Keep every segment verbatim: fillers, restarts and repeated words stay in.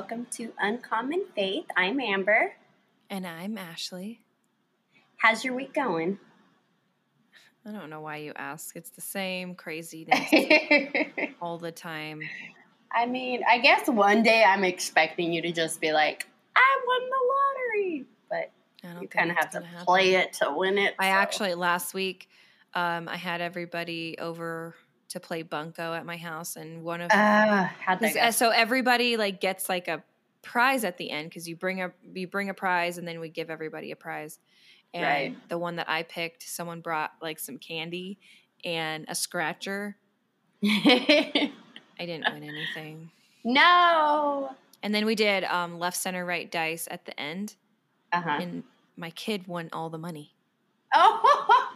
welcome to Uncommon Faith. I'm Amber. And I'm Ashley. How's your week going? I don't know why you ask. It's the same craziness all the time. I mean, I guess one day I'm expecting you to just be like, I won the lottery. But you kind of have to happen. play it to win it. I so. actually, last week, um, I had everybody over to play bunco at my house. And one of uh, how'd that go? So everybody like gets like a prize at the end because you bring a you bring a prize and then we give everybody a prize. And right. the one that I picked, someone brought like some candy and a scratcher. I didn't win anything. No. And then we did um, left, center, right dice at the end. Uh-huh. And my kid won all the money. Oh,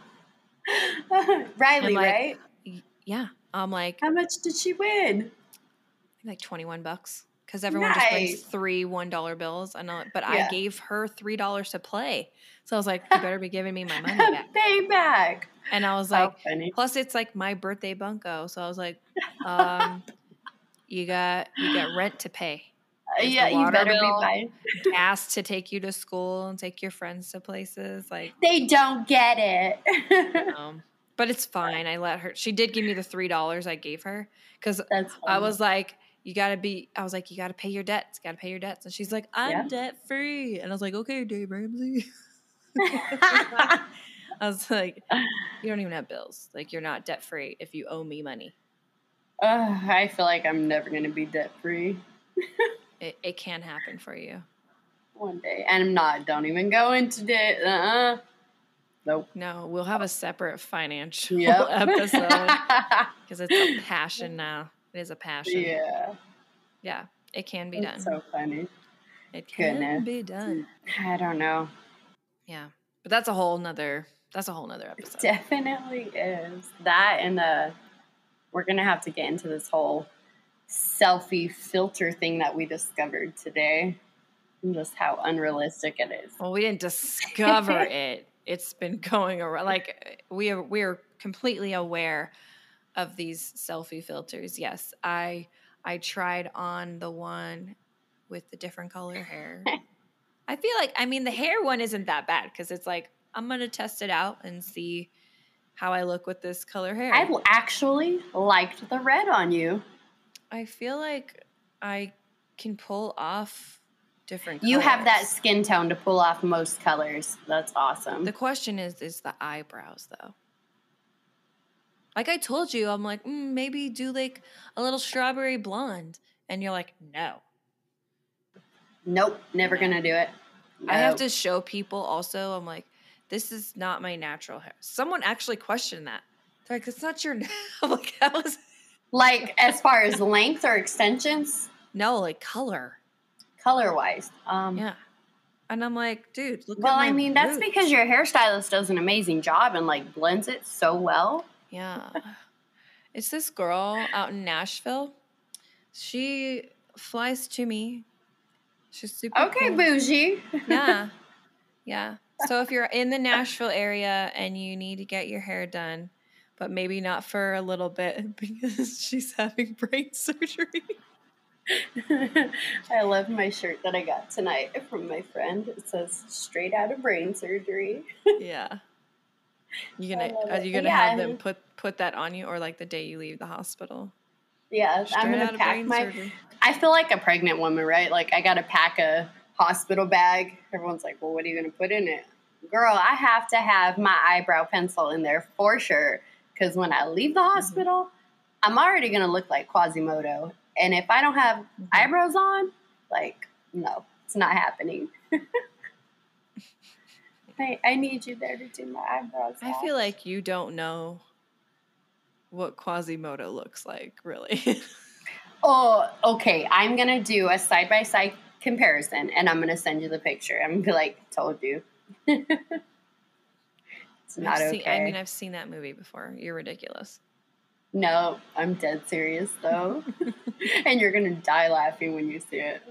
Riley, like, right? Yeah. I'm like, how much did she win? Like twenty-one bucks. Because everyone nice. just brings three one dollar bills. And I, But yeah. I gave her three dollars to play. So I was like, you better be giving me my money back. Pay back. And I was like, plus it's like my birthday bunco. So I was like, um, you got you got rent to pay. There's yeah, you better bill, be buying. Gas to take you to school and take your friends to places. Like they don't get it. um, but it's fine. I let her. She did give me the three dollars I gave her because I was like, you gotta be. I was like, you gotta pay your debts. Got to pay your debts. And she's like, I'm yeah. debt free. And I was like, okay, Dave Ramsey. I was like, you don't even have bills. Like you're not debt free if you owe me money. Uh, I feel like I'm never gonna be debt free. It, it can happen for you. One day. And I'm not. Don't even go into debt. Uh-uh. Nope. No, we'll have a separate financial yep. episode. Because it's a passion now. It is a passion. Yeah. Yeah. It can be That's done. so funny. It can Goodness. be done. I don't know. Yeah. But that's a whole nother, that's a whole nother episode. It definitely is. That and the, we're going to have to get into this whole selfie filter thing that we discovered today and just how unrealistic it is. Well, we didn't discover it. It's been going around. Like we are, we are completely aware of these selfie filters. Yes, I I tried on the one with the different color hair. I feel like, I mean, the hair one isn't that bad because it's like I'm gonna test it out and see how I look with this color hair. I actually liked the red on you. I feel like I can pull off different colors. You have that skin tone to pull off most colors. That's awesome. The question is, is the eyebrows, though. Like I told you, I'm like, mm, maybe do like a little strawberry blonde. And you're like, no. Nope, never no. going to do it. Nope. I have to show people also, I'm like, this is not my natural hair. Someone actually questioned that. They're like, it's not your I'm like, that was... Like, as far as length or extensions? No, like color. Color-wise. Um, yeah. And I'm like, dude, look well, at my I mean, roots. That's because your hairstylist does an amazing job and, like, blends it so well. Yeah. It's this girl out in Nashville. She flies to me. She's super Okay, cool. bougie. Yeah. Yeah. So if you're in the Nashville area and you need to get your hair done, but maybe not for a little bit because she's having brain surgery. I love my shirt that I got tonight from my friend. It says straight out of brain surgery. Yeah. You gonna are you gonna yeah, have them put put that on you or like the day you leave the hospital? Yeah, straight I'm gonna pack my surgery. I feel like a pregnant woman, right? Like I gotta pack a hospital bag. Everyone's like, well, what are you gonna put in it? Girl, I have to have my eyebrow pencil in there for sure. Because when I leave the hospital, mm-hmm. I'm already going to look like Quasimodo. And if I don't have mm-hmm. eyebrows on, like, no, it's not happening. I, I need you there to do my eyebrows. I off. feel like you don't know what Quasimodo looks like, really. Oh, okay. I'm going to do a side-by-side comparison, and I'm going to send you the picture. I'm going to be like, told you. It's not I've seen, okay. I mean, I've seen that movie before. You're ridiculous. No, I'm dead serious, though. And you're going to die laughing when you see it.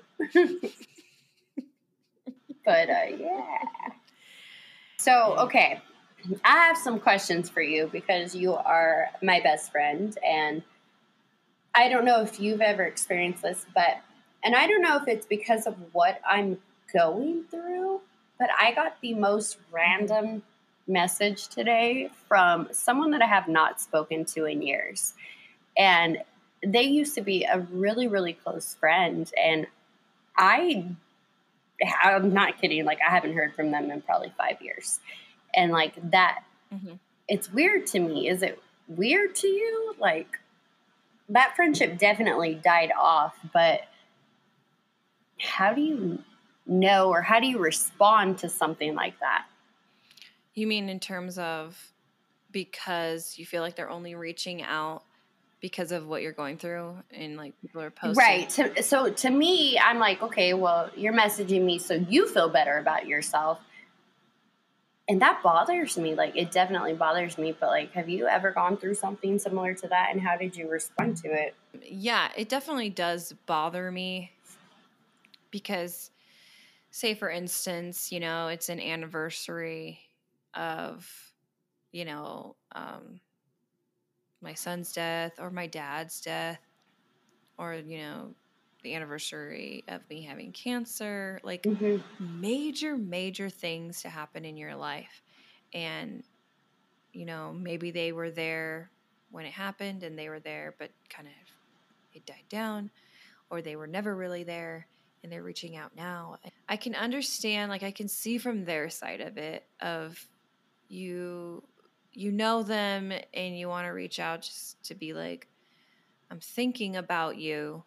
But, uh, yeah. So, okay. I have some questions for you because you are my best friend. And I don't know if you've ever experienced this, but And I don't know if it's because of what I'm going through, but I got the most random message today from someone that I have not spoken to in years. And they used to be a really, really close friend. And I, I'm not kidding. Like, I haven't heard from them in probably five years. And like that, mm-hmm. It's weird to me. Is it weird to you? Like, that friendship definitely died off, but how do you know, or how do you respond to something like that? You mean in terms of because you feel like they're only reaching out because of what you're going through and like people are posting? Right. To, so to me, I'm like, okay, well, you're messaging me so you feel better about yourself. And that bothers me. Like, it definitely bothers me. But like, have you ever gone through something similar to that? And how did you respond to it? Yeah, it definitely does bother me because, say, for instance, you know, it's an anniversary of, you know, um, my son's death or my dad's death or, you know, the anniversary of me having cancer, like mm-hmm. major, major things to happen in your life. And, you know, maybe they were there when it happened and they were there, but kind of it died down, or they were never really there and they're reaching out now. I can understand, like I can see from their side of it, of you, you know them and you want to reach out just to be like, I'm thinking about you.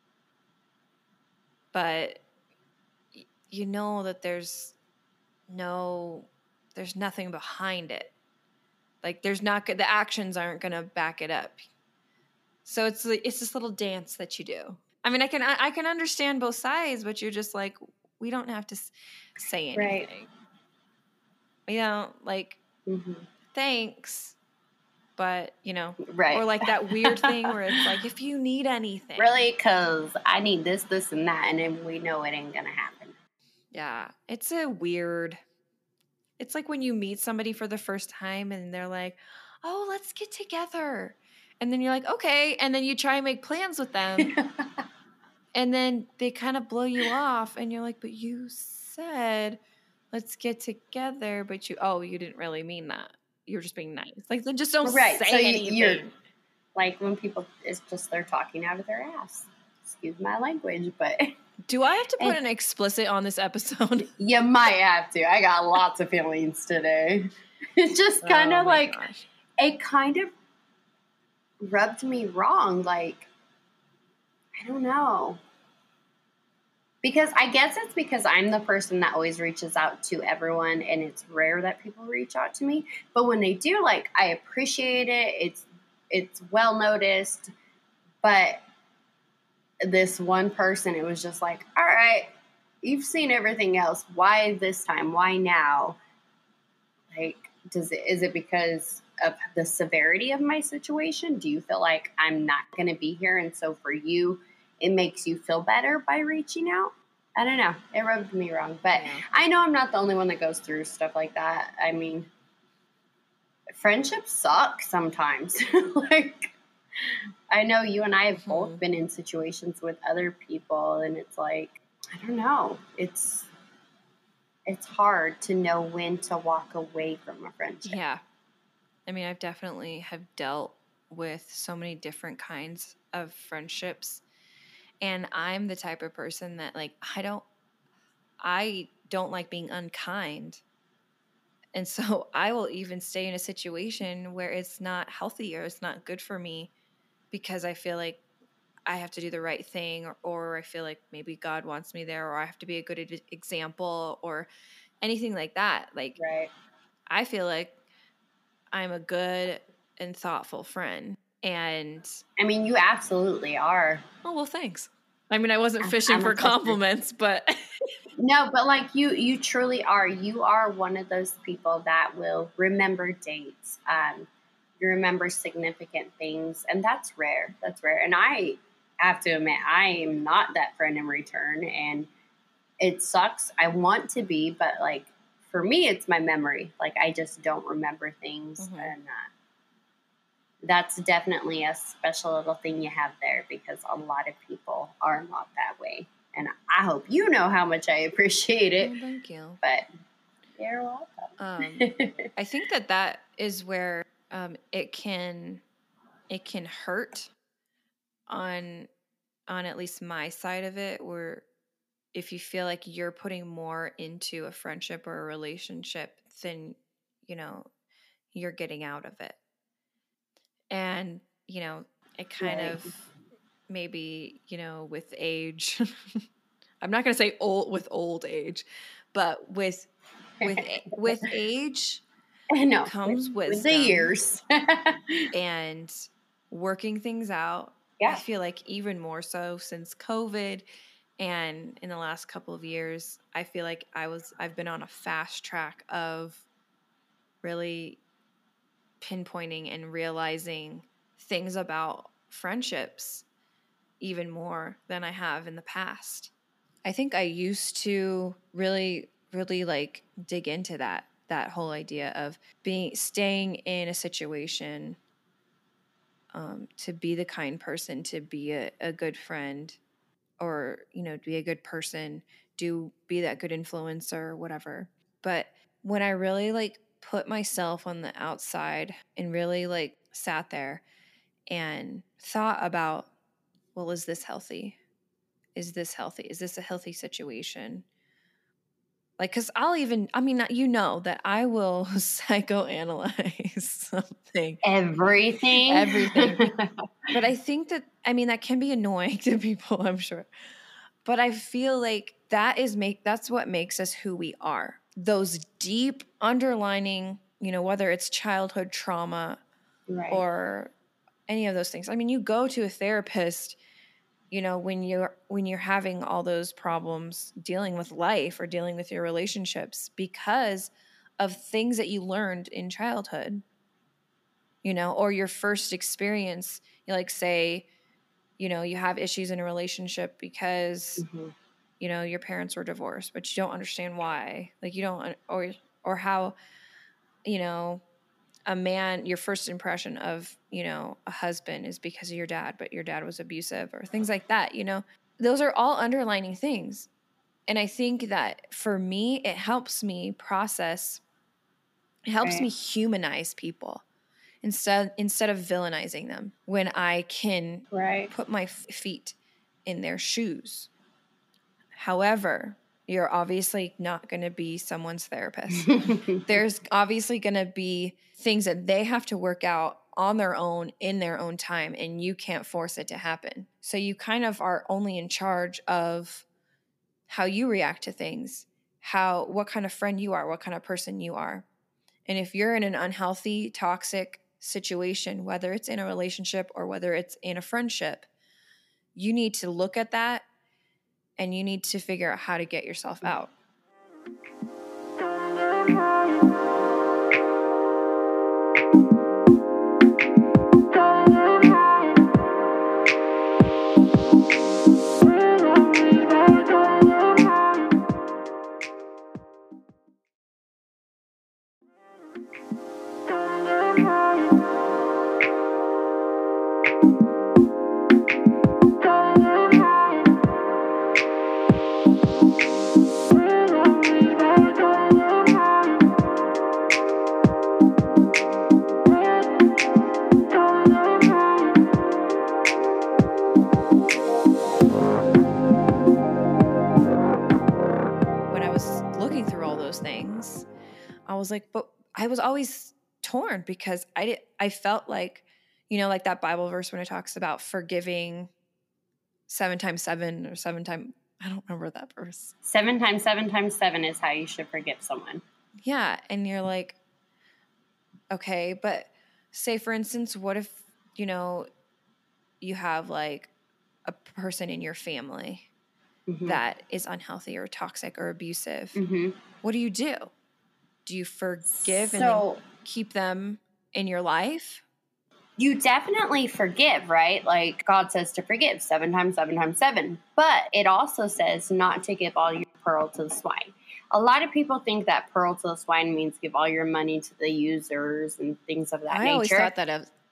But you know that there's no, there's nothing behind it. Like there's not, the actions aren't going to back it up. So it's it's this little dance that you do. I mean, I can I can understand both sides, but you're just like, we don't have to say anything. Right. You know, like, mm-hmm. thanks. But, you know, right. Or like that weird thing where it's like, if you need anything. Really? Because I need this, this, and that. And then we know it ain't going to happen. Yeah. It's a weird. It's like when you meet somebody for the first time and they're like, oh, let's get together. And then you're like, okay. And then you try and make plans with them. And then they kind of blow you off. And you're like, but you said, let's get together. But you, oh, you didn't really mean that. You're just being nice. Like, then just don't right. say so anything. You're, like when people, it's just they're talking out of their ass. Excuse my language, but. Do I have to put and, an explicit on this episode? You might have to. I got lots of feelings today. It just kind of oh like, gosh. It kind of rubbed me wrong. Like, I don't know. Because I guess it's because I'm the person that always reaches out to everyone, and it's rare that people reach out to me. But when they do, like, I appreciate it. It's it's well noticed. But this one person, it was just like, all right, you've seen everything else. Why this time? Why now? Like, does it is it because of the severity of my situation? Do you feel like I'm not going to be here, and so for you, it makes you feel better by reaching out? I don't know. It rubbed me wrong. But yeah. I know I'm not the only one that goes through stuff like that. I mean, friendships suck sometimes. Like, I know you and I have mm-hmm. both been in situations with other people, and it's like, I don't know. It's it's hard to know when to walk away from a friendship. Yeah. I mean, I've definitely have dealt with so many different kinds of friendships. And I'm the type of person that, like, I don't, I don't like being unkind. And so I will even stay in a situation where it's not healthy or it's not good for me because I feel like I have to do the right thing, or, or I feel like maybe God wants me there, or I have to be a good example, or anything like that. Like, right. I feel like I'm a good and thoughtful friend. And I mean, you absolutely are. Oh, well, thanks. I mean, I wasn't fishing I'm for compliments, but no, but like you, you truly are. You are one of those people that will remember dates. Um, you remember significant things, and that's rare. That's rare. And I have to admit, I am not that friend in return, and it sucks. I want to be, but like for me, it's my memory. Like I just don't remember things, mm-hmm. and uh, that's definitely a special little thing you have there, because a lot of people are not that way. And I hope you know how much I appreciate it. Well, thank you. But you're welcome. Um, I think that that is where um, it can it can hurt on on at least my side of it, where if you feel like you're putting more into a friendship or a relationship than, you know, you're getting out of it. And, you know, it kind Right. of maybe, you know, with age, I'm not going to say old with old age, but with with with age no, comes with, wisdom with the years. and working things out. Yeah. I feel like even more so since COVID, and in the last couple of years, I feel like I was I've been on a fast track of really pinpointing and realizing things about friendships even more than I have in the past. I think I used to really, really like dig into that, that whole idea of being, staying in a situation um, to be the kind person, to be a, a good friend, or, you know, to be a good person, do be that good influencer, whatever. But when I really like put myself on the outside and really like sat there and thought about, well, is this healthy? Is this healthy? Is this a healthy situation? Like, cause I'll even, I mean, you know that I will psychoanalyze something. Everything. Everything. But I think that, I mean, that can be annoying to people, I'm sure. But I feel like that is make, that's what makes us who we are. Those deep underlining, you know, whether it's childhood trauma right. or any of those things. I mean, you go to a therapist, you know, when you're when you're having all those problems dealing with life or dealing with your relationships because of things that you learned in childhood, you know, or your first experience. You like say, you know, you have issues in a relationship because, mm-hmm. you know, your parents were divorced, but you don't understand why. Like you don't, or or how, you know, a man, your first impression of, you know, a husband is because of your dad, but your dad was abusive or things like that, you know, those are all underlining things. And I think that for me, it helps me process, it helps right. me humanize people instead, instead of villainizing them when I can right. put my f- feet in their shoes. However, you're obviously not going to be someone's therapist. There's obviously going to be things that they have to work out on their own in their own time, and you can't force it to happen. So you kind of are only in charge of how you react to things, how, what kind of friend you are, what kind of person you are. And if you're in an unhealthy, toxic situation, whether it's in a relationship or whether it's in a friendship, you need to look at that and you need to figure out how to get yourself out. I was like, but I was always torn because I did, I felt like, you know, like that Bible verse when it talks about forgiving seven times seven or seven times, I don't remember that verse. Seven times seven times seven is how you should forgive someone. Yeah. And you're like, okay, but say for instance, what if, you know, you have like a person in your family mm-hmm. that is unhealthy or toxic or abusive. Mm-hmm. What do you do? Do you forgive so, and then keep them in your life? You definitely forgive, right? Like God says to forgive seven times, seven times seven. But it also says not to give all your pearl to the swine. A lot of people think that pearl to the swine means give all your money to the users and things of that I nature. always thought that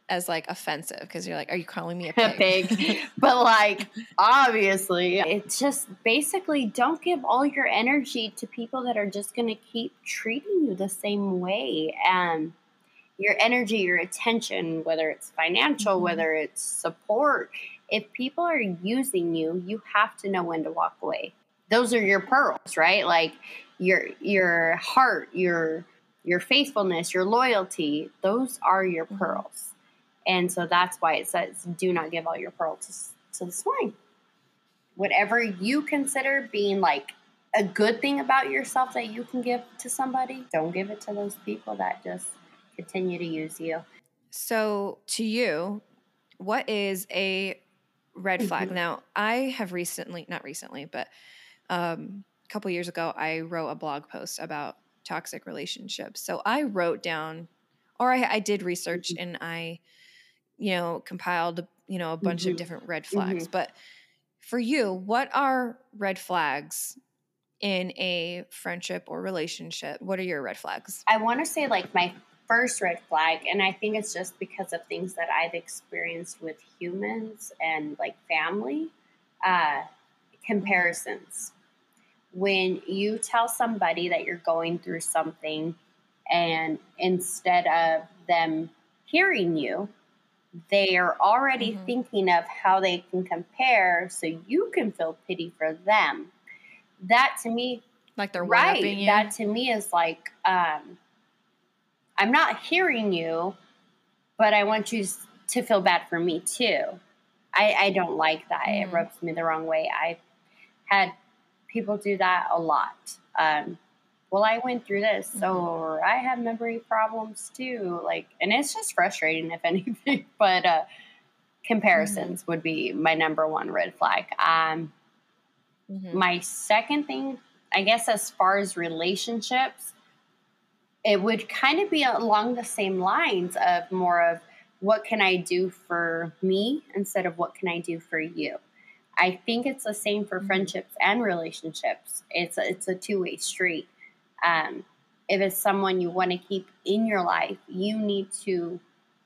as like offensive because you're like, are you calling me a a pig? pig. But like, obviously, it's just basically don't give all your energy to people that are just going to keep treating you the same way. And your energy, your attention, whether it's financial, Mm-hmm. whether it's support, if people are using you, you have to know when to walk away. Those are your pearls, right? Like your your heart, your your faithfulness, your loyalty, those are your Mm-hmm. pearls. And so that's why it says, do not give all your pearls to, to the swine. Whatever you consider being like a good thing about yourself that you can give to somebody, don't give it to those people that just continue to use you. So to you, what is a red flag? Mm-hmm. Now, I have recently, not recently, but um, a couple years ago, I wrote a blog post about toxic relationships. So I wrote down, or I, I did research Mm-hmm. and I, you know, compiled, you know, a bunch Mm-hmm. of different red flags. Mm-hmm. But for you, what are red flags in a friendship or relationship? What are your red flags? I want to say like my first red flag, and I think it's just because of things that I've experienced with humans and like family, uh, comparisons. When you tell somebody that you're going through something, and instead of them hearing you, they are already Mm-hmm. thinking of how they can compare so you can feel pity for them. That to me, Like they're one-upping right, you? that to me is like, um, I'm not hearing you, but I want you to feel bad for me too. I, I don't like that. Mm-hmm. It rubs me the wrong way. I've had people do that a lot. Um, well, I went through this, so mm-hmm. I have memory problems too. Like, and it's just frustrating, if anything. But uh, comparisons mm-hmm. would be my number one red flag. Um, mm-hmm. My second thing, I guess, as far as relationships, it would kind of be along the same lines of more of what can I do for me instead of what can I do for you. I think it's the same for mm-hmm. friendships and relationships. It's a, it's a two-way street. Um, if it's someone you want to keep in your life, you need to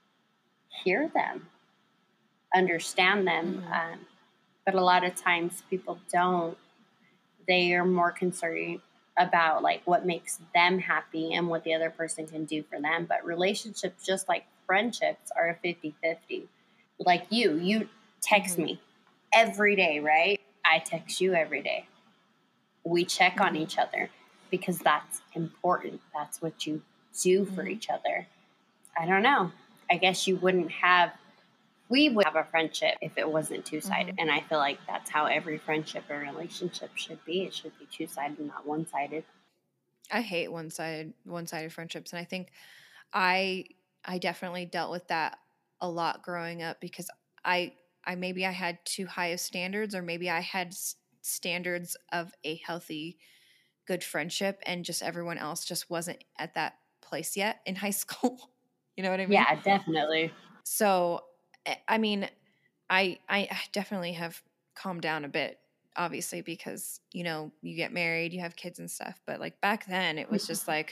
hear them, understand them. Mm-hmm. Um, but a lot of times people don't. They are more concerned about like what makes them happy and what the other person can do for them. But relationships, just like friendships, are a fifty-fifty. Like you, you text mm-hmm. me every day, right? I text you every day. We check mm-hmm. on each other because that's important. That's what you do for mm-hmm. each other. I don't know. I guess you wouldn't have, we would have a friendship if it wasn't two-sided. Mm-hmm. And I feel like that's how every friendship or relationship should be. It should be two-sided, not one-sided. I hate one-sided, one-sided friendships. And I think I, I definitely dealt with that a lot growing up because I, I maybe I had too high of standards, or maybe I had s- standards of a healthy, good friendship, and just everyone else just wasn't at that place yet in high school. You know what I mean? Yeah, definitely. So, I mean, I I definitely have calmed down a bit, obviously, because, you know, you get married, you have kids and stuff. But like back then, it was just like,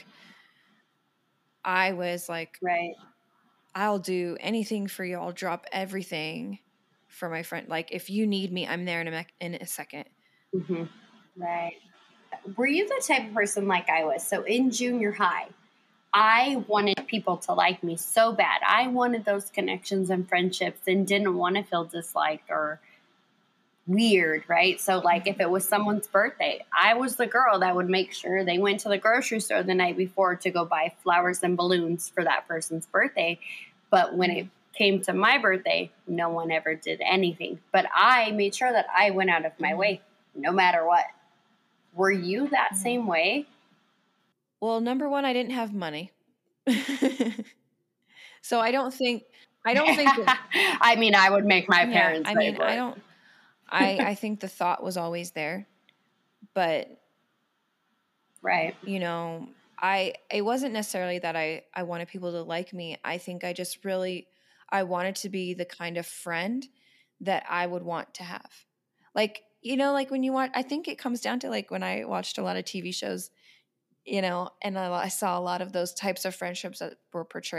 I was like, right. I'll do anything for you. I'll drop everything for my friend. Like, if you need me, I'm there in a, me- in a second. Mm-hmm. Right. Were you the type of person like I was? So in junior high, I wanted people to like me so bad. I wanted those connections and friendships and didn't want to feel disliked or weird, right? So like if it was someone's birthday, I was the girl that would make sure they went to the grocery store the night before to go buy flowers and balloons for that person's birthday. But when it came to my birthday, no one ever did anything. But I made sure that I went out of my mm-hmm. way, no matter what. Were you that mm-hmm. same way? Well, number one, I didn't have money. So I don't think, I don't think. That, I mean, I would make my parents. Yeah, I mean, I don't, I, I think the thought was always there, but right. You know, I, it wasn't necessarily that I, I wanted people to like me. I think I just really, I wanted to be the kind of friend that I would want to have. Like, you know, like when you watch, I think it comes down to like when I watched a lot of T V shows, you know, and I, I saw a lot of those types of friendships that were portrayed.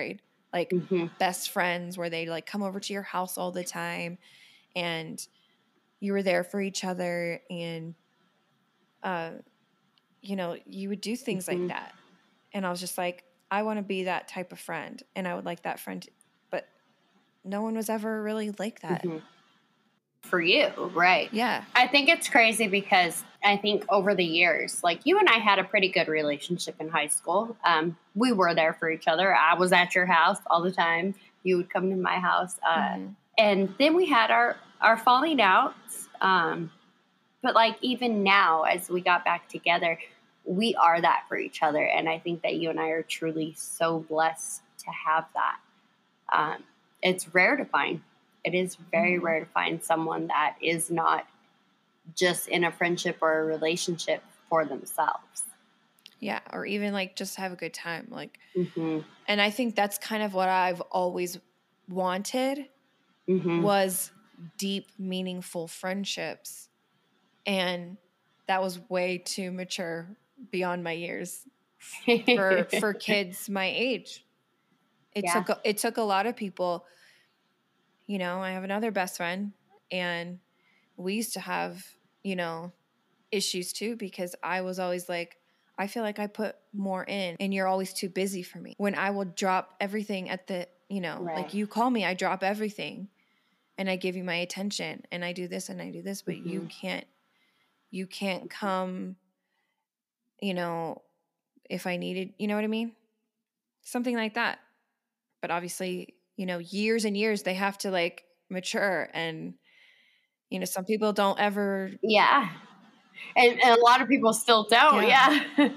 like mm-hmm. best friends where they like come over to your house all the time and you were there for each other and, uh, you know, you would do things mm-hmm. like that. And I was just like, I want to be that type of friend. And I would like that friend, to, but no one was ever really like that. Mm-hmm. For you, right? Yeah. I think it's crazy because I think over the years, like you and I had a pretty good relationship in high school. Um, we were there for each other. I was at your house all the time. You would come to my house. Uh, mm-hmm. And then we had our, our falling outs. Um, but like even now, as we got back together, we are that for each other. And I think that you and I are truly so blessed to have that. Um, it's rare to find. It is very mm-hmm. rare to find someone that is not just in a friendship or a relationship for themselves. Yeah. Or even like just have a good time. Like, mm-hmm. and I think that's kind of what I've always wanted mm-hmm. was deep, meaningful friendships. And that was way too mature beyond my years for, for kids my age. It yeah. took, it took a lot of people. You know, I have another best friend and we used to have, you know, issues too, because I was always like, I feel like I put more in and you're always too busy for me. When I will drop everything at the, you know, right. like you call me, I drop everything and I give you my attention and I do this and I do this, but mm-hmm. you can't, you can't come, you know, if I needed, you know what I mean? Something like that. But obviously, you know, years and years, they have to like mature and, you know, some people don't ever. Yeah. And, and a lot of people still don't. Yeah. yeah.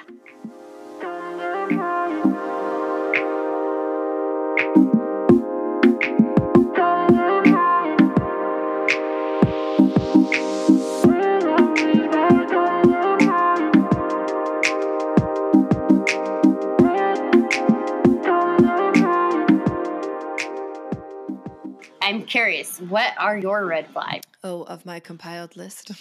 I'm curious, what are your red flags? Oh, of my compiled list.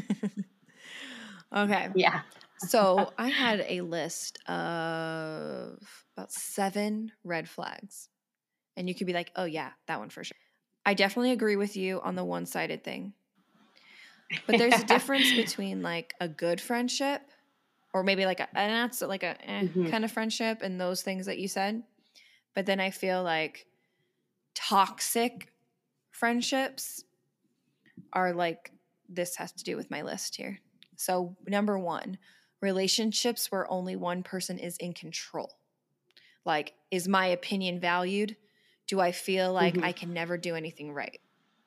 Okay. Yeah. So I had a list of about seven red flags. And you could be like, oh, yeah, that one for sure. I definitely agree with you on the one-sided thing. But there's a difference between like a good friendship or maybe like a, and that's like a eh, mm-hmm. kind of friendship and those things that you said. But then I feel like toxic friendships are like, this has to do with my list here. So number one, relationships where only one person is in control. Like, is my opinion valued? Do I feel like mm-hmm. I can never do anything right?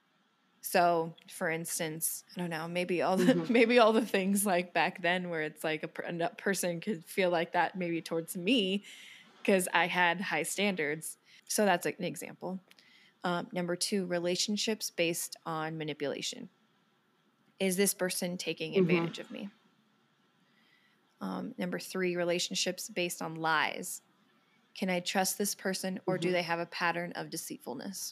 So for instance, I don't know, maybe all the, mm-hmm. maybe all the things like back then where it's like a, a person could feel like that maybe towards me because I had high standards. So that's like an example. Um, number two, relationships based on manipulation. Is this person taking mm-hmm. advantage of me? Um, number three, relationships based on lies. Can I trust this person or mm-hmm. do they have a pattern of deceitfulness?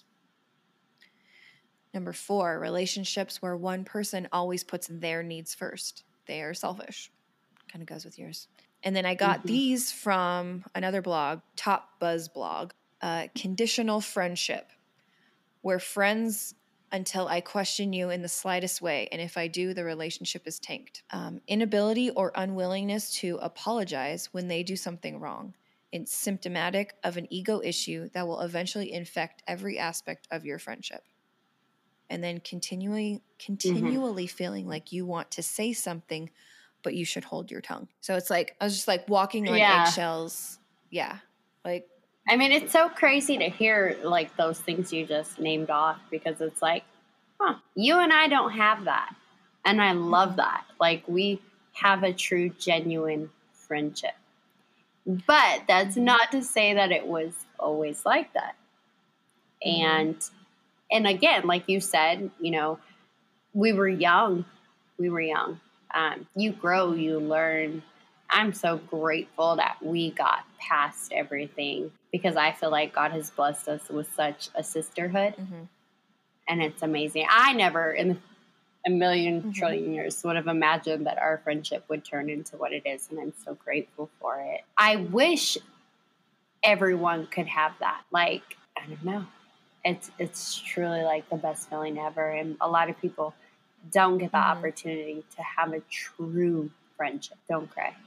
Number four, relationships where one person always puts their needs first. They are selfish. Kind of goes with yours. And then I got mm-hmm. these from another blog, Top Buzz blog, uh, conditional friendship, where friends until I question you in the slightest way, and if I do, the relationship is tanked. Um, inability or unwillingness to apologize when they do something wrong. It's symptomatic of an ego issue that will eventually infect every aspect of your friendship. And then continually, continually mm-hmm. feeling like you want to say something, but you should hold your tongue. So it's like, I was just like walking on yeah. eggshells. Yeah. Like, I mean, it's so crazy to hear like those things you just named off because it's like, huh, you and I don't have that. And I love that. Like we have a true, genuine friendship. But that's not to say that it was always like that. Mm-hmm. And, and again, like you said, you know, we were young. We were young. Um, you grow, you learn. I'm so grateful that we got past everything because I feel like God has blessed us with such a sisterhood. Mm-hmm. And it's amazing. I never in a million mm-hmm. trillion years would have imagined that our friendship would turn into what it is. And I'm so grateful for it. I wish everyone could have that. Like, I don't know. It's it's truly like the best feeling ever. And a lot of people don't get the mm-hmm. opportunity to have a true friendship. Don't cry.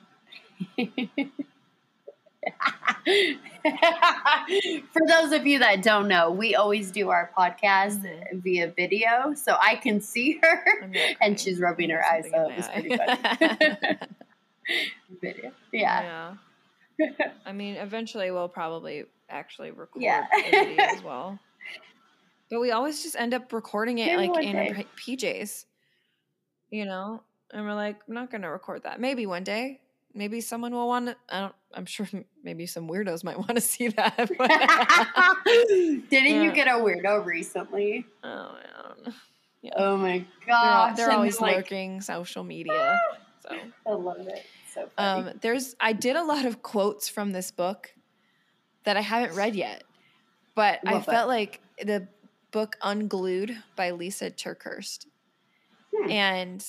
For those of you that don't know, we always do our podcast mm-hmm. via video, so I can see her and she's rubbing her eyes up. It's pretty funny. Video, yeah. yeah. I mean, eventually we'll probably actually record yeah. a video as well, but we always just end up recording it Maybe like in our P Js, you know. And we're like, I'm not going to record that. Maybe one day. Maybe someone will want to, I don't, I'm sure maybe some weirdos might want to see that. Didn't yeah. you get a weirdo recently? Oh, I don't know. Yeah. Oh my gosh. They're, they're always like, lurking social media. So I love it. So funny. Um, there's, I did a lot of quotes from this book that I haven't read yet, but love I felt it. like the book Unglued by Lisa TerKeurst. Hmm. And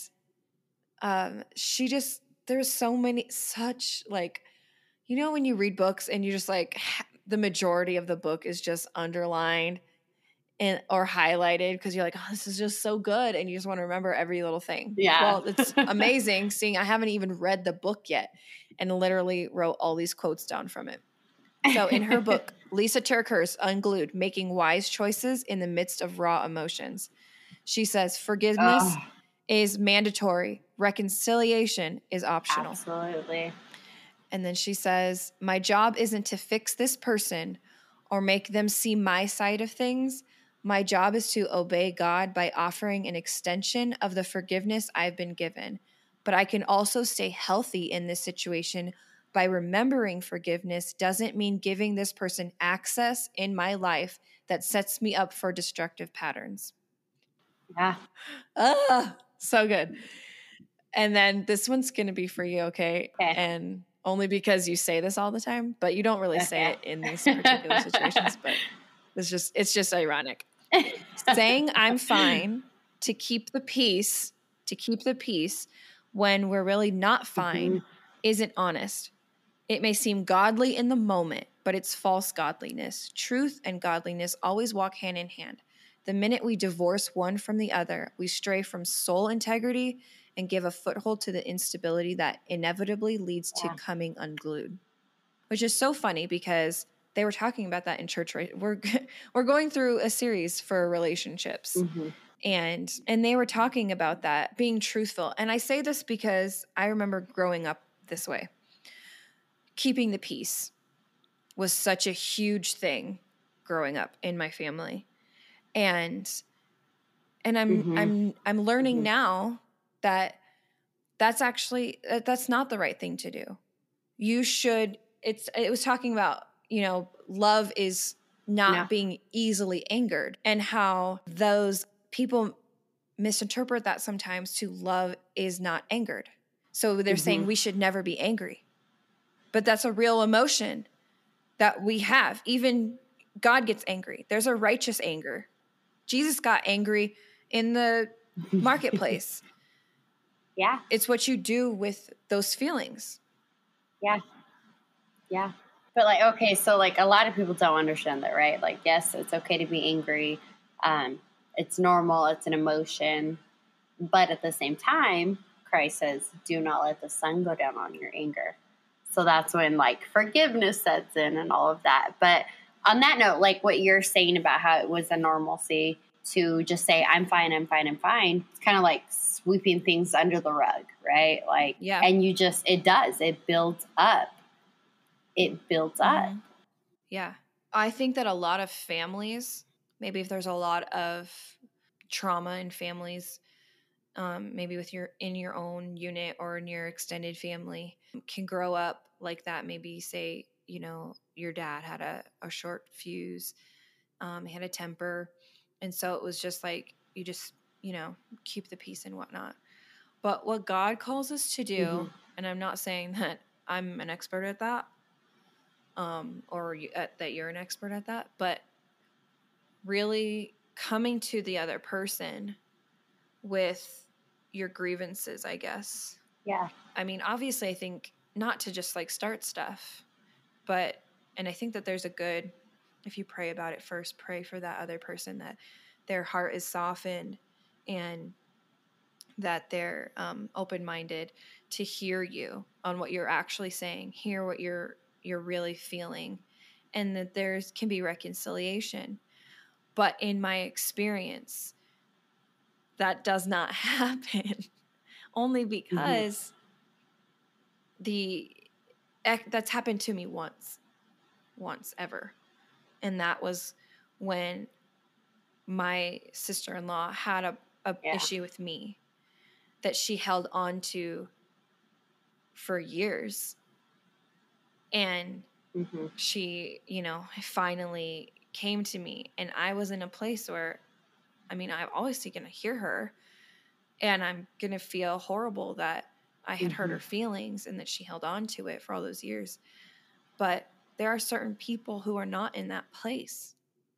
um, she just, there's so many, such like, you know, when you read books and you just like, the majority of the book is just underlined and or highlighted because you're like, oh, this is just so good. And you just want to remember every little thing. Yeah. Well, it's amazing seeing, I haven't even read the book yet and literally wrote all these quotes down from it. So in her book, Lisa TerKeurst, Unglued, Making Wise Choices in the Midst of Raw Emotions. She says, forgiveness oh. is mandatory. Reconciliation is optional. Absolutely. And then she says, my job isn't to fix this person or make them see my side of things. My job is to obey God by offering an extension of the forgiveness I've been given. But I can also stay healthy in this situation by remembering forgiveness doesn't mean giving this person access in my life that sets me up for destructive patterns. Yeah. Ah, so good. And then this one's going to be for you, okay? okay? And only because you say this all the time, but you don't really say it in these particular situations, but it's just it's just ironic. Saying I'm fine to keep the peace, to keep the peace when we're really not fine mm-hmm. isn't honest. It may seem godly in the moment, but it's false godliness. Truth and godliness always walk hand in hand. The minute we divorce one from the other, we stray from soul integrity and give a foothold to the instability that inevitably leads yeah. to coming unglued. Which is so funny because they were talking about that in church. Right? We're we're going through a series for relationships, mm-hmm. and and they were talking about that being truthful. And I say this because I remember growing up this way. Keeping the peace was such a huge thing growing up in my family, and and I'm mm-hmm. I'm I'm learning mm-hmm. now that that's actually that's not the right thing to do. You should. It's it was talking about, you know, love is not no. being easily angered, and how those people misinterpret that sometimes to love is not angered. So they're mm-hmm. saying we should never be angry. But that's a real emotion that we have. Even God gets angry. There's a righteous anger. Jesus got angry in the marketplace. Yeah. It's what you do with those feelings. Yeah. Yeah. But like, okay, so like a lot of people don't understand that, right? Like, yes, it's okay to be angry. Um, it's normal. It's an emotion. But at the same time, Christ says, do not let the sun go down on your anger. So that's when like forgiveness sets in and all of that. But on that note, like what you're saying about how it was a normalcy to just say, I'm fine, I'm fine, I'm fine. It's kind of like sweeping things under the rug, right? Like, yeah. And you just, it does, it builds up. It builds mm-hmm. up. Yeah. I think that a lot of families, maybe if there's a lot of trauma in families, um, maybe with your, in your own unit or in your extended family, can grow up like that. Maybe say, you know, your dad had a, a short fuse, um, he had a temper. And so it was just like, you just, you know, keep the peace and whatnot. But what God calls us to do, mm-hmm. and I'm not saying that I'm an expert at that, um, or you, uh, that you're an expert at that, but really coming to the other person with your grievances, I guess. Yeah. I mean, obviously, I think not to just like start stuff, but And I think that there's a good, if you pray about it first, pray for that other person, that their heart is softened and that they're um, open-minded to hear you on what you're actually saying, hear what you're you're really feeling, and that there's can be reconciliation. But in my experience, that does not happen, only because mm-hmm. the that's happened to me once, once ever, and that was when my sister-in-law had a, a yeah. issue with me that she held on to for years. And mm-hmm. she, you know, finally came to me, and I was in a place where, I mean, I'm always going to hear her, and I'm going to feel horrible that I had mm-hmm. hurt her feelings and that she held on to it for all those years. But there are certain people who are not in that place.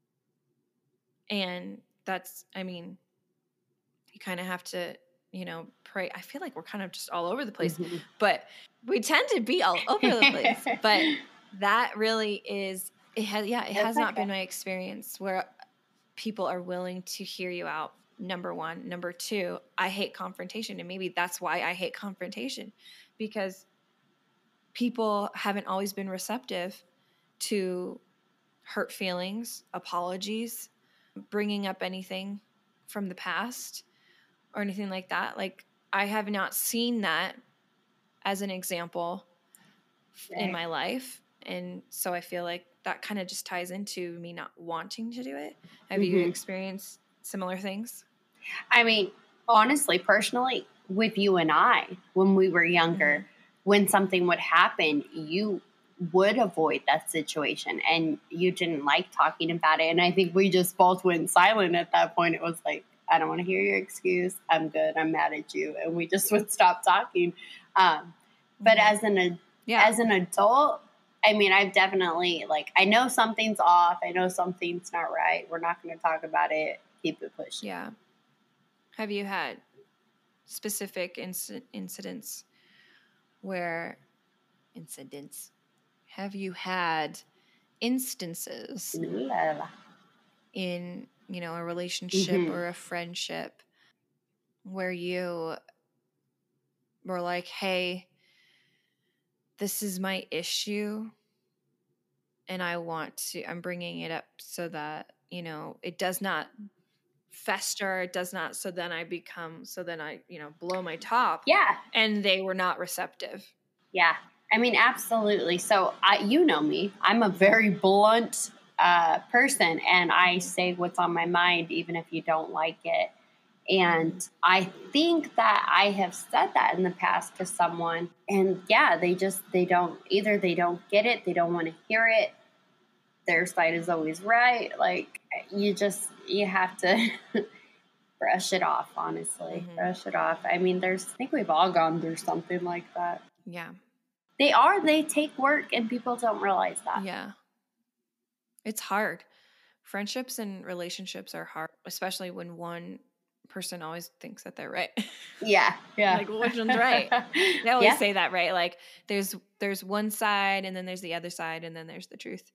And that's, I mean, you kind of have to, you know, pray. I feel like we're kind of just all over the place, mm-hmm. but we tend to be all over the place. But that really is, it has, yeah, it That's has not okay. been my experience where people are willing to hear you out. Number one. Number two, I hate confrontation. And maybe that's why I hate confrontation, because people haven't always been receptive to hurt feelings, apologies, bringing up anything from the past or anything like that. Like, I have not seen that as an example right. in my life. And so I feel like that kind of just ties into me not wanting to do it. Have mm-hmm. you experienced similar things? I mean, honestly, personally, with you and I, when we were younger, mm-hmm. when something would happen, you would avoid that situation and you didn't like talking about it. And I think we just both went silent at that point. It was like, I don't want to hear your excuse. I'm good. I'm mad at you. And we just would stop talking. Um, but mm-hmm. as an, yeah. as an adult, I mean, I've definitely, like, I know something's off. I know something's not right. We're not going to talk about it. Keep it pushing. Yeah. Have you had specific inc- incidents where incidents? Have you had instances Love. in, you know, a relationship mm-hmm. or a friendship where you were like, hey, this is my issue and I want to, I'm bringing it up so that, you know, it does not fester. It does not. So then I become, so then I, you know, blow my top. Yeah. And they were not receptive. Yeah. I mean, absolutely. So I, you know me, I'm a very blunt uh, person, and I say what's on my mind, even if you don't like it. And I think that I have said that in the past to someone, and yeah, they just, they don't, either they don't get it, they don't want to hear it. Their side is always right. Like, you just, you have to brush it off, honestly. Mm-hmm. Brush it off. I mean, there's, I think we've all gone through something like that. Yeah. They are, they take work, and people don't realize that. Yeah. It's hard. Friendships and relationships are hard, especially when one person always thinks that they're right. Yeah. Yeah. Like, which one's right? They always yeah. say that, right? Like, there's, there's one side, and then there's the other side, and then there's the truth.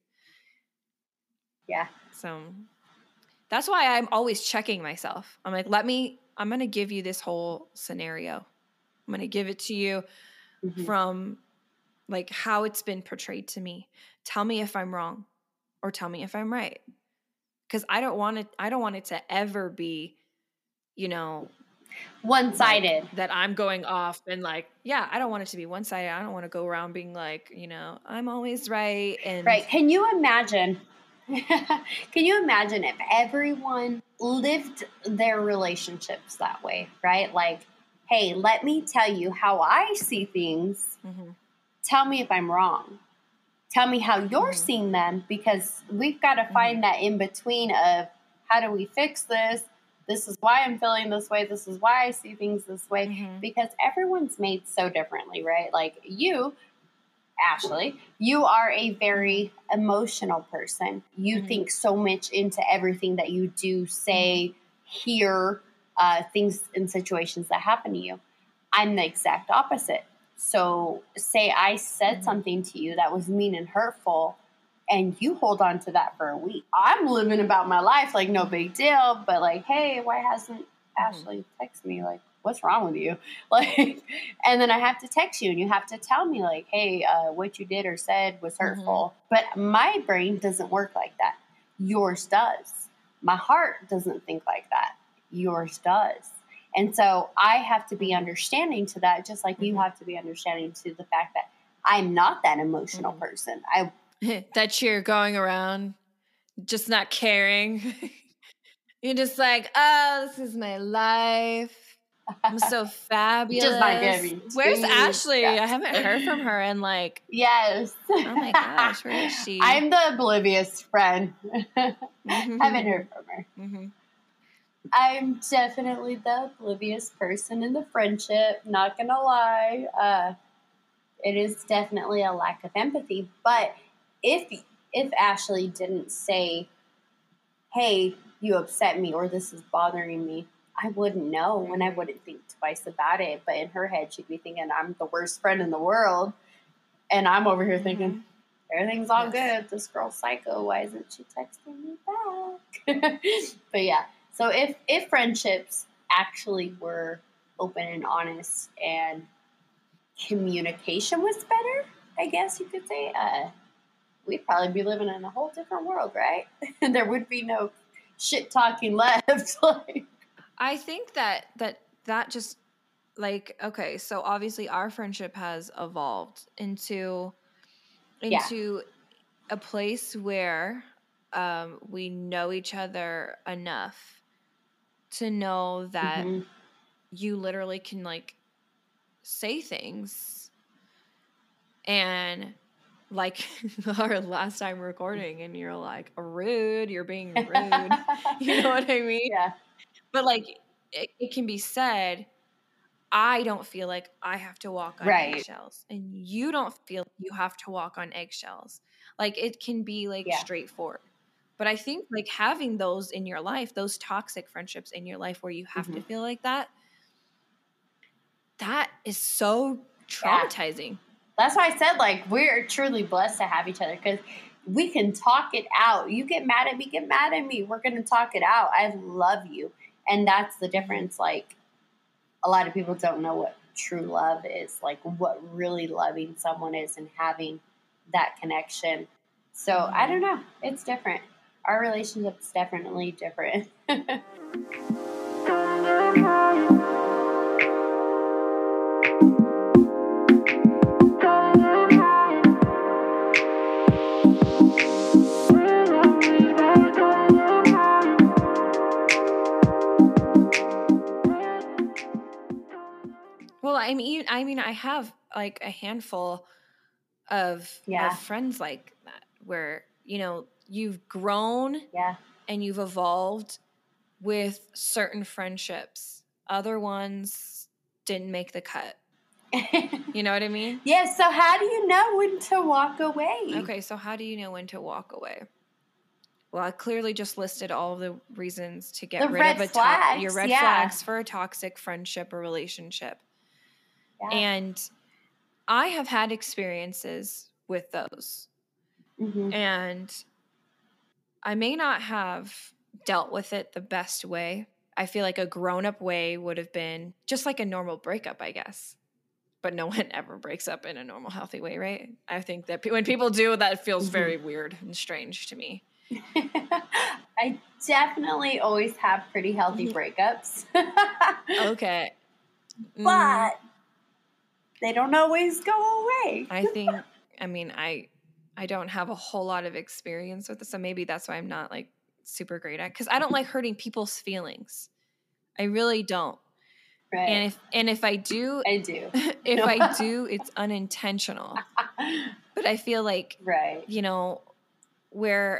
Yeah. So that's why I'm always checking myself. I'm like, let me, I'm going to give you this whole scenario. I'm going to give it to you mm-hmm. from like how it's been portrayed to me. Tell me if I'm wrong or tell me if I'm right. Cause I don't want it, I don't want it to ever be, you know, one-sided like, that I'm going off and like, yeah, I don't want it to be one-sided. I don't want to go around being like, you know, I'm always right. And right. Can you imagine, can you imagine if everyone lived their relationships that way, right? Like, hey, let me tell you how I see things. Mm-hmm. Tell me if I'm wrong. Tell me how you're mm-hmm. seeing them, because we've got to find mm-hmm. that in between of how do we fix this? This is why I'm feeling this way. This is why I see things this way, mm-hmm. because everyone's made so differently, right? Like you, Ashley, you are a very emotional person. You mm-hmm. think so much into everything that you do, say, hear, uh, things in situations that happen to you. I'm the exact opposite. So say I said mm-hmm. something to you that was mean and hurtful. and you hold on to that for a week. I'm living about my life like no big deal, but like, hey, why hasn't mm-hmm. Ashley texted me? Like, what's wrong with you? Like, and then I have to text you and you have to tell me like, hey, uh, what you did or said was hurtful. Mm-hmm. But my brain doesn't work like that. Yours does. My heart doesn't think like that. Yours does. And so I have to be understanding to that, just like mm-hmm. you have to be understanding to the fact that I'm not that emotional mm-hmm. person. I that you're going around just not caring. You're just like, oh, this is my life. I'm so fabulous. Just not giving. Where's Ashley? Yes. I haven't heard from her in like yes. Oh my gosh, where is she? I'm the oblivious friend. Mm-hmm. Haven't heard from her. Mm-hmm. I'm definitely the oblivious person in the friendship. Not gonna lie, uh, it is definitely a lack of empathy. But if if Ashley didn't say, "Hey, you upset me," or "This is bothering me," I wouldn't know, and I wouldn't think twice about it. But in her head, she'd be thinking, "I'm the worst friend in the world," and I'm over here thinking, mm-hmm. "Everything's all yes. good. This girl's psycho. Why isn't she texting me back?" But yeah. So if, if friendships actually were open and honest and communication was better, I guess you could say, uh, we'd probably be living in a whole different world, right? And there would be no shit talking left. Like, I think that, that that just like, okay, so obviously our friendship has evolved into, into yeah. a place where um, we know each other enough to know that mm-hmm. you literally can like say things and like our last time recording and you're like rude, you're being rude. You know what I mean? Yeah. But like it, it can be said, I don't feel like I have to walk on right. eggshells and you don't feel you have to walk on eggshells. Like it can be like yeah. straightforward. But I think like having those in your life, those toxic friendships in your life where you have mm-hmm. to feel like that, that is so traumatizing. Yeah. That's why I said like we're truly blessed to have each other because we can talk it out. You get mad at me, get mad at me. We're going to talk it out. I love you. And that's the difference. Like a lot of people don't know what true love is, like what really loving someone is and having that connection. So mm-hmm. I don't know. It's different. Our relationship is definitely different. Well, I mean, I mean, I have like a handful of, yeah. of friends like that where, you know, you've grown yeah. and you've evolved with certain friendships. Other ones didn't make the cut. You know what I mean? Yeah. So how do you know when to walk away? Okay. So how do you know when to walk away? Well, I clearly just listed all of the reasons to get the rid of a flags, to- your red yeah. flags for a toxic friendship or relationship. Yeah. And I have had experiences with those. Mm-hmm. And I may not have dealt with it the best way. I feel like a grown-up way would have been just like a normal breakup, I guess. But no one ever breaks up in a normal, healthy way, right? I think that when people do, that feels mm-hmm. very weird and strange to me. I definitely always have pretty healthy breakups. Okay. Mm. But they don't always go away. I think, I mean, I I don't have a whole lot of experience with this, so maybe that's why I'm not like super great at, because I don't like hurting people's feelings. I really don't. Right. And if and if I do, I do. If I do, it's unintentional. But I feel like, right. you know, where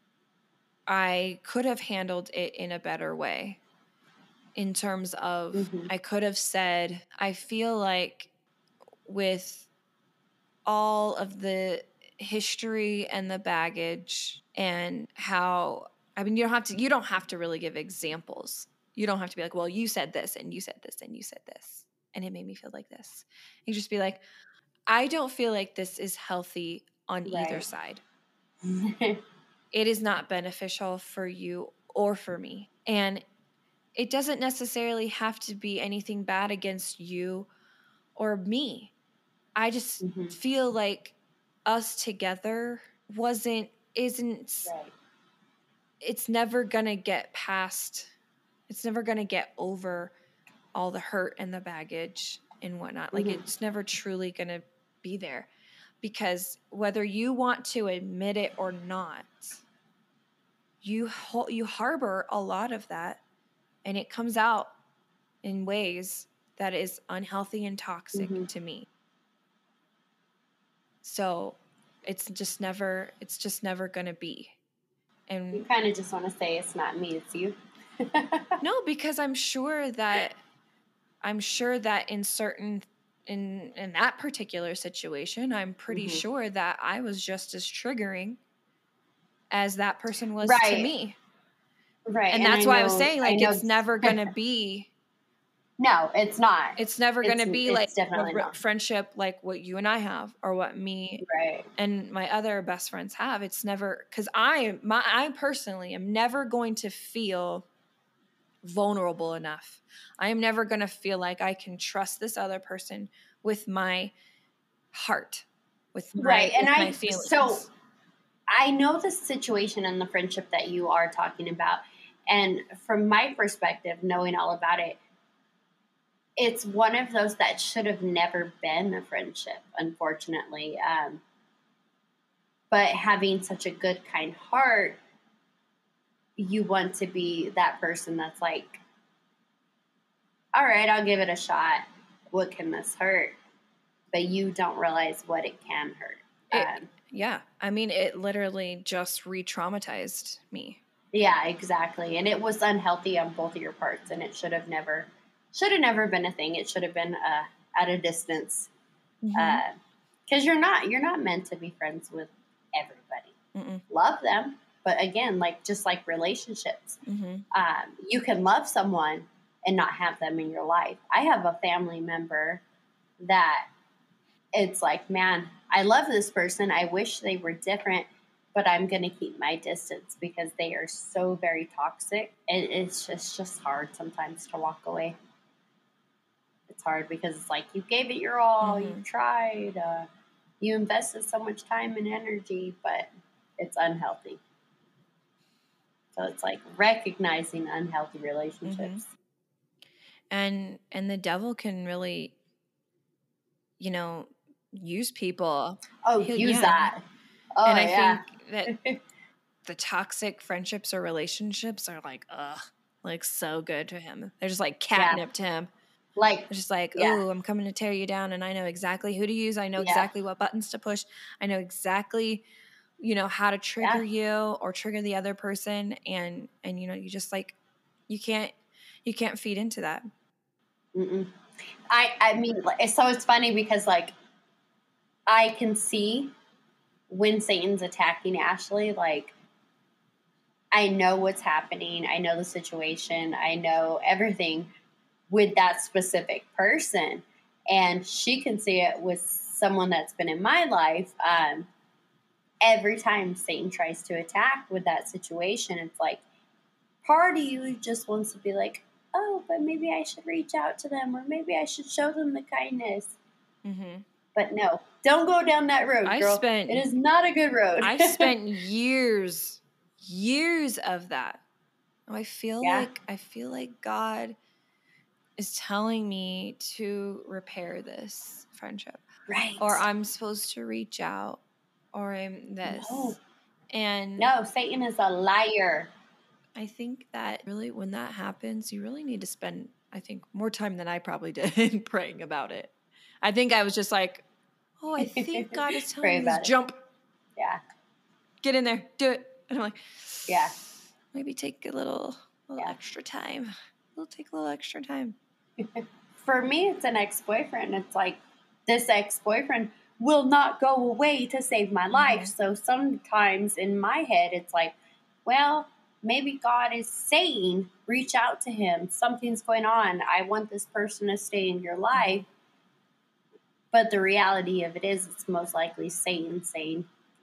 I could have handled it in a better way in terms of mm-hmm. I could have said, I feel like with all of the history and the baggage and how, I mean, you don't have to, you don't have to really give examples. You don't have to be like, well, you said this and you said this and you said this, and it made me feel like this. You just be like, I don't feel like this is healthy on right. either side. it is not beneficial for you or for me. And it doesn't necessarily have to be anything bad against you or me. I just mm-hmm. feel like us together wasn't, isn't, right. It's never going to get past, it's never going to get over all the hurt and the baggage and whatnot. Mm-hmm. Like it's never truly going to be there, because whether you want to admit it or not, you ho- you harbor a lot of that, and it comes out in ways that is unhealthy and toxic mm-hmm. to me. So it's just never, it's just never going to be. And you kind of just want to say it's not me, it's you. No, because I'm sure that I'm sure that in certain in in that particular situation, I'm pretty mm-hmm. sure that I was just as triggering as that person was right. to me. Right. And, and that's I why know, I was saying like it's never going to be No, it's not. It's never going to be it's like definitely a not. friendship like what you and I have, or what me right. and my other best friends have. It's never, because I, my, I personally am never going to feel vulnerable enough. I am never going to feel like I can trust this other person with my heart, with my, right. and with I, my feelings. So I know the situation and the friendship that you are talking about. And from my perspective, knowing all about it, it's one of those that should have never been a friendship, unfortunately. Um, but having such a good, kind heart, you want to be that person that's like, all right, I'll give it a shot. What can this hurt? But you don't realize what it can hurt. It, um, yeah. I mean, it literally just re-traumatized me. Yeah, exactly. And it was unhealthy on both of your parts, and it should have never... Should have never been a thing. It should have been uh, at a distance, because mm-hmm. uh, you're not you're not meant to be friends with everybody. Mm-mm. Love them, but again, like just like relationships, mm-hmm. um, you can love someone and not have them in your life. I have a family member that it's like, man, I love this person. I wish they were different, but I'm going to keep my distance because they are so very toxic. And it's just just hard sometimes to walk away. It's hard because it's like you gave it your all, mm-hmm. you tried, uh, you invested so much time and energy, but it's unhealthy. So it's like recognizing unhealthy relationships. Mm-hmm. And and the devil can really, you know, use people. Oh, He'll, use yeah. that. Oh, and I yeah. think that the toxic friendships or relationships are like, ugh, like so good to him. They're just like catnip yeah. to him. Like, it's just like, yeah. oh, I'm coming to tear you down, and I know exactly who to use. I know yeah. exactly what buttons to push. I know exactly, you know, how to trigger yeah. you or trigger the other person, and and you know, you just like, you can't, you can't feed into that. Mm-mm. I I mean, so it's funny because like, I can see when Satan's attacking Ashley. Like, I know what's happening. I know the situation. I know everything with that specific person, and she can see it with someone that's been in my life. Um, every time Satan tries to attack with that situation, it's like part of you just wants to be like, oh, but maybe I should reach out to them, or maybe I should show them the kindness. Mm-hmm. But no, don't go down that road, I girl. Spent, it is not a good road. I've spent years, years of that. I feel yeah. like I feel like God is telling me to repair this friendship. Right. Or I'm supposed to reach out, or I'm this. No. And no, Satan is a liar. I think that really when that happens, you really need to spend, I think, more time than I probably did praying about it. I think I was just like, oh, I think God is telling me this, jump. Yeah. Get in there, do it. And I'm like, yeah. Maybe take a little, little yeah. extra time. We'll take a little extra time. For me, it's an ex-boyfriend. It's like this ex-boyfriend will not go away to save my life. Mm-hmm. So sometimes in my head, it's like, well, maybe God is saying, reach out to him. Something's going on. I want this person to stay in your life. But the reality of it is, it's most likely Satan saying,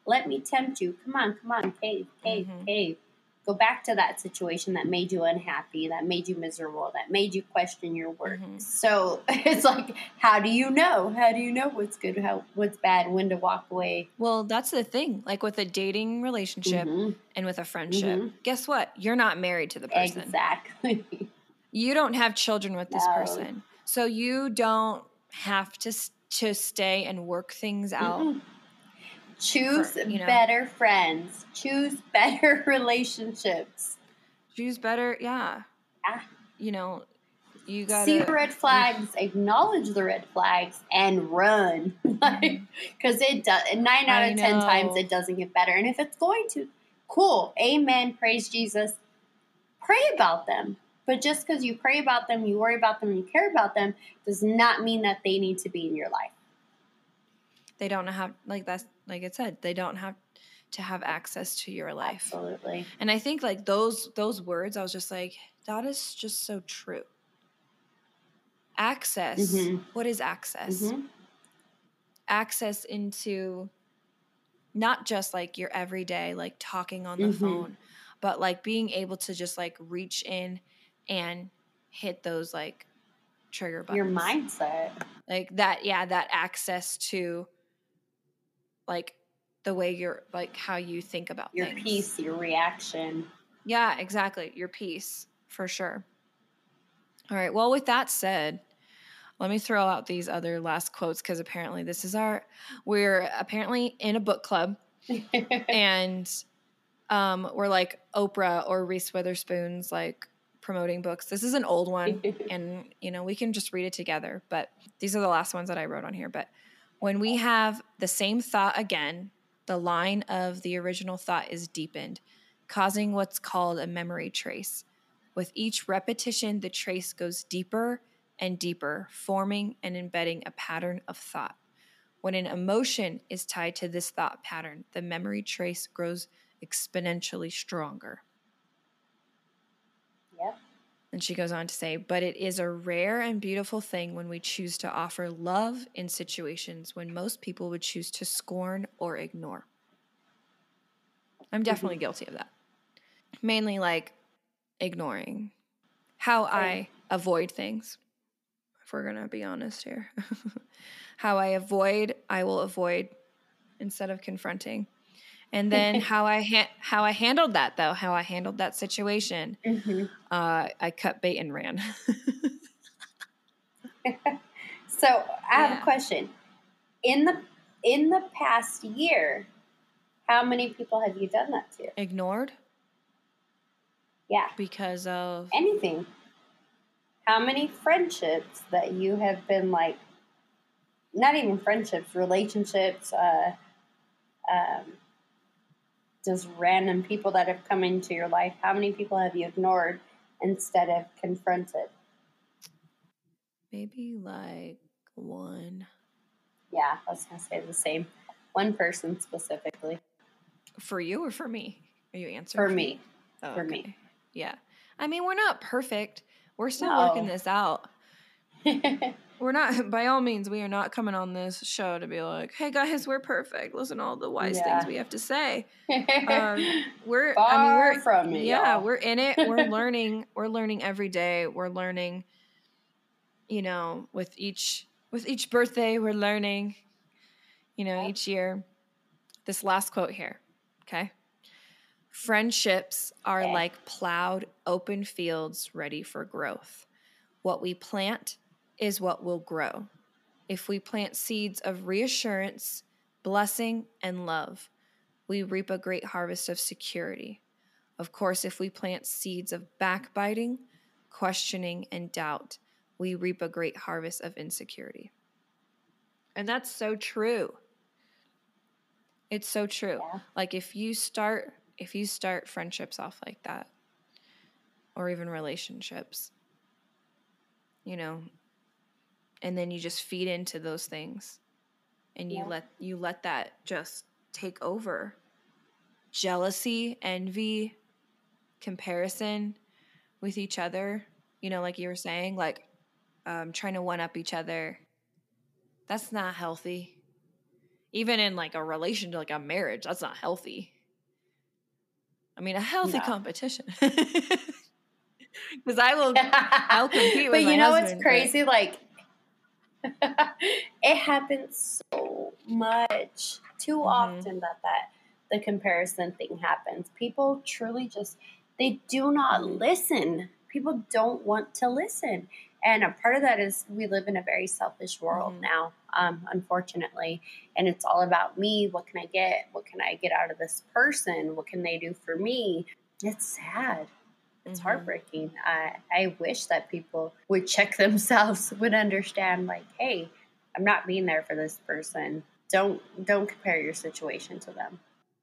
Let me tempt you. Come on, come on, cave, cave, mm-hmm. cave. Go back to that situation that made you unhappy, that made you miserable, that made you question your worth. Mm-hmm. So it's like, how do you know? How do you know what's good, how what's bad, when to walk away? Well, that's the thing. Like with a dating relationship mm-hmm. and with a friendship, mm-hmm. guess what? You're not married to the person. Exactly. You don't have children with this no. person. So you don't have to to stay and work things out. Mm-hmm. Choose for, you know, better friends. Choose better relationships. Choose better, yeah. yeah. You know, you gotta see the red flags, acknowledge the red flags, and run. Like, because it does. Nine out of ten times, it doesn't get better. And if it's going to, cool, amen, praise Jesus. Pray about them. But just because you pray about them, you worry about them, and you care about them, does not mean that they need to be in your life. They don't have, like that's, like it said, they don't have to have access to your life. Absolutely. And I think like those, those words, I was just like, that is just so true. Access. Mm-hmm. What is access? Mm-hmm. Access into not just like your everyday, like talking on the mm-hmm. phone, but like being able to just like reach in and hit those like trigger buttons. Your mindset. Like that, yeah, that access to like the way you're, like how you think about your things. Your peace, your reaction. Yeah, exactly. Your peace, for sure. All right. Well, with that said, let me throw out these other last quotes because apparently this is our, we're apparently in a book club and um, we're like Oprah or Reese Witherspoon's like promoting books. This is an old one and, you know, we can just read it together, but these are the last ones that I wrote on here. But when we have the same thought again, the line of the original thought is deepened, causing what's called a memory trace. With each repetition, the trace goes deeper and deeper, forming and embedding a pattern of thought. When an emotion is tied to this thought pattern, the memory trace grows exponentially stronger. Yep. And she goes on to say, but it is a rare and beautiful thing when we choose to offer love in situations when most people would choose to scorn or ignore. I'm definitely mm-hmm. guilty of that. Mainly like ignoring how I avoid things. If we're going to be honest here. How I avoid, I will avoid instead of confronting. And then how I ha- how I handled that, though, how I handled that situation, mm-hmm. uh, I cut bait and ran. So I have yeah. a question. In the in the past year, how many people have you done that to? Ignored? Yeah. Because of? Anything. How many friendships that you have been like, not even friendships, relationships, uh, um, just random people that have come into your life, how many people have you ignored instead of confronted? Maybe like one. Yeah, I was going to say the same. One person specifically. For you or for me? Are you answering? For, for me. Oh, for okay. me. Yeah. I mean, we're not perfect. We're still no. working this out. We're not, by all means, we are not coming on this show to be like, hey guys, we're perfect. Listen to all the wise yeah. things we have to say. Um, we're, Far I mean, we're, from it, yeah, y'all. we're in it. We're learning, we're learning every day. We're learning, you know, with each, with each birthday, we're learning, you know, each year. This last quote here. Okay. Friendships are okay. like plowed open fields ready for growth. What we plant is what will grow. If we plant seeds of reassurance, blessing, and love, we reap a great harvest of security. Of course, if we plant seeds of backbiting, questioning, and doubt, we reap a great harvest of insecurity. And that's so true. It's so true. Yeah. Like if you start, if you start friendships off like that, or even relationships, you know, and then you just feed into those things and you yeah. let you let that just take over. Jealousy, envy, comparison with each other, you know, like you were saying, like um, trying to one up each other. That's not healthy. even in like a relation to like a marriage, that's not healthy. I mean, a healthy no. competition. Because I will, I'll compete with but my you know husband, what's crazy? But... Like, it happens so much, too mm-hmm. often that that the comparison thing happens. People truly just, they do not mm-hmm. listen. People don't want to listen. And a part of that is we live in a very selfish world mm-hmm. now, um, unfortunately. And it's all about me. What can I get? What can I get out of this person? What can they do for me? It's sad. It's mm-hmm. heartbreaking. I, I wish that people would check themselves, would understand, like, hey, I'm not being there for this person. Don't don't compare your situation to them.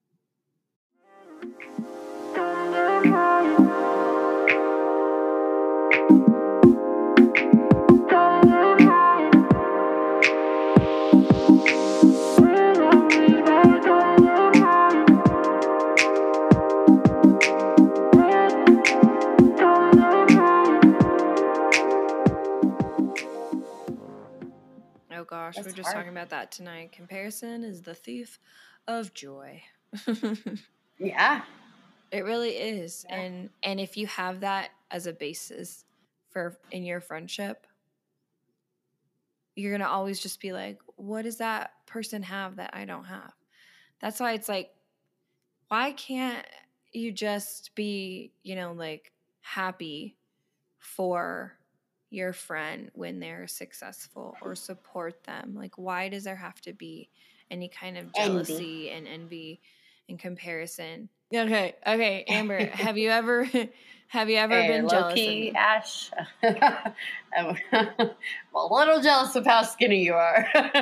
Oh gosh, That's we we're just hard. talking about that tonight. Comparison is the thief of joy. Yeah. It really is. Yeah. And and if you have that as a basis for in your friendship, you're going to always just be like, what does that person have that I don't have? That's why it's like, why can't you just be, you know, like happy for your friend when they're successful or support them? Like, why does there have to be any kind of jealousy envy. and envy and comparison? Okay, okay, Amber, have you ever have you ever hey, been jealous key, of me? Ash, I'm a little jealous of how skinny you are.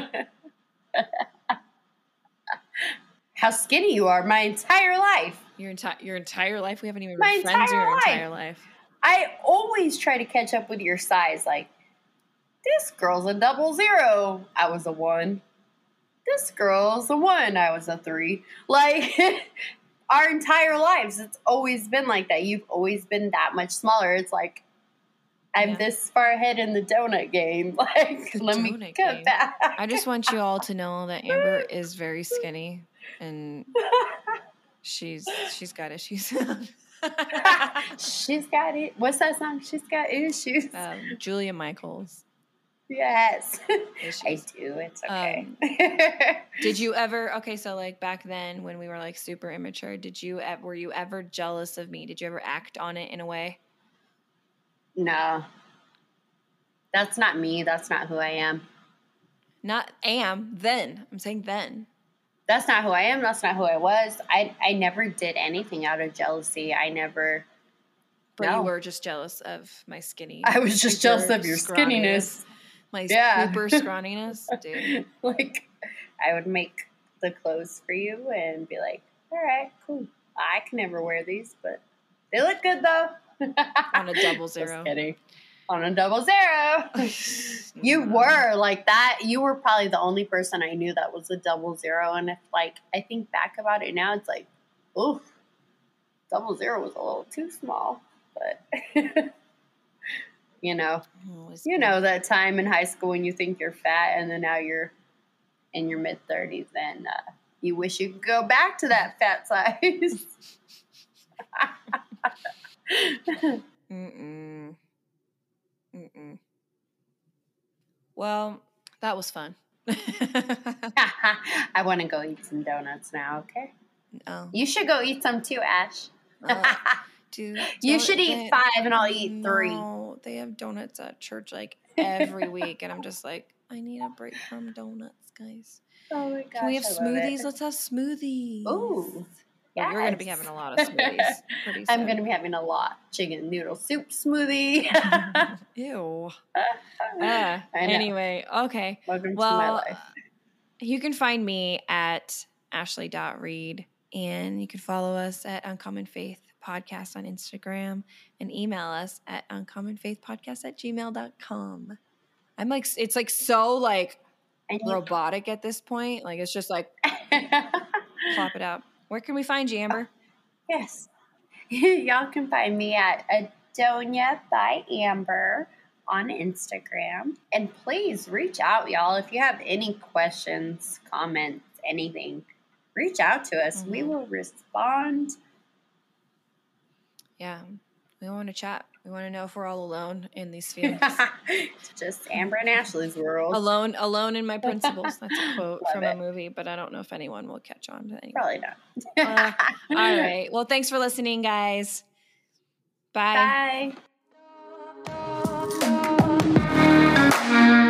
How skinny you are my entire life. Your entire your entire life? We haven't even my been friends your life. entire life. I always try to catch up with your size. Like, this girl's a double zero. I was a one. This girl's a one. I was a three. Like, our entire lives, it's always been like that. You've always been that much smaller. It's like, I'm yeah. this far ahead in the donut game. Like, the let me get back. I just want you all to know that Amber is very skinny, and she's she's got issues. She's got it. What's that song? She's got issues. Um, Julia Michaels. Yes, issues. I do. It's okay. Um, did you ever? Okay, so like back then when we were like super immature, did you ever? Were you ever jealous of me? Did you ever act on it in a way? No, that's not me. That's not who I am. Not am then. I'm saying then. That's not who I am. That's not who I was. I I never did anything out of jealousy. I never. But no. you were just jealous of my skinny. I was just jealous of your skinniness. My yeah. super scrawniness, dude. Like, I would make the clothes for you and be like, all right, cool. I can never wear these, but they look good though. On a double zero. Just kidding. On a double zero. You were like that. You were probably the only person I knew that was a double zero. And if like, I think back about it now, it's like, oof, double zero was a little too small, but you know, oh, you know, that time in high school when you think you're fat and then now you're in your mid thirties and uh, you wish you could go back to that fat size. Mm-mm. Mm-mm. Well, that was fun. I want to go eat some donuts now, okay? Oh. You should go eat some too, Ash. Oh, dude, you should eat they, five and I'll eat no, three. No, they have donuts at church like every week, and I'm just like, I need a break from donuts, guys. Oh my gosh, can we have I smoothies? Let's have smoothies. Ooh. Well, yes. You're going to be having a lot of smoothies pretty soon. I'm going to be having a lot. Chicken noodle soup smoothie. Ew. Uh, anyway, okay. Welcome well, to my life. You can find me at ashley dot reed, and you can follow us at Uncommon Faith Podcast on Instagram and email us at uncommonfaithpodcast at gmail dot com. I'm like, it's like so like and robotic you- at this point. Like, it's just like, plop it out. Where can we find you, Amber? Yes. Y'all can find me at Adonia by Amber on Instagram. And please reach out, y'all, if you have any questions, comments, anything, reach out to us. Mm-hmm. We will respond. Yeah. We want to chat. We want to know if we're all alone in these feelings. It's just Amber and Ashley's world. Alone, alone in my principles. That's a quote from it. A movie, but I don't know if anyone will catch on to anything. Probably not. uh, all right. Well, thanks for listening, guys. Bye. Bye.